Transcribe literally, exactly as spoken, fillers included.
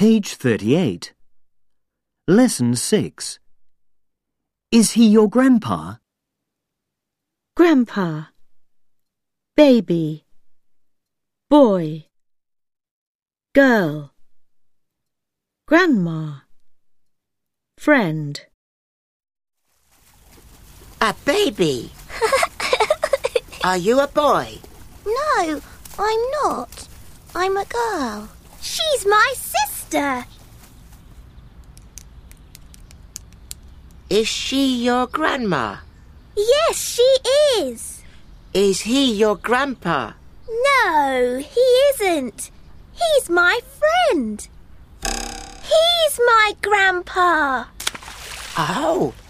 Page thirty-eight. Lesson six. Is he your grandpa? Grandpa, baby, boy, girl, grandma, friend. A baby? Are you a boy? No, I'm not. I'm a girl. She's my sister. Is she your grandma? Yes, she is. Is he your grandpa? No, he isn't. He's my friend. He's my grandpa. Oh,